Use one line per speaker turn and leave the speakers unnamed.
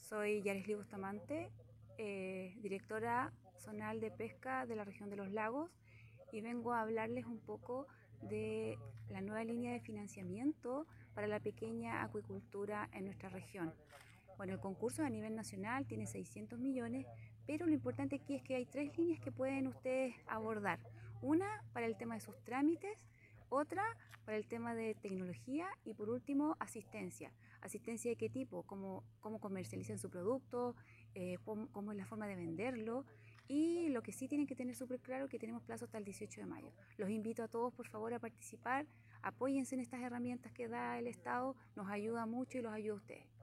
Soy Yaresly Bustamante, directora zonal de pesca de la región de los lagos, y vengo a hablarles un poco de la nueva línea de financiamiento para la pequeña acuicultura en nuestra región. Bueno, el concurso a nivel nacional tiene 600 millones, pero lo importante aquí es que hay tres líneas que pueden ustedes abordar. Una para el tema de sus trámites, otra para el tema de tecnología y por último asistencia. ¿Asistencia de qué tipo? ¿Cómo comercializan su producto? ¿Cómo es la forma de venderlo? Y lo que sí tienen que tener súper claro es que tenemos plazo hasta el 18 de mayo. Los invito a todos por favor a participar, apóyense en estas herramientas que da el Estado, nos ayuda mucho y los ayuda a ustedes.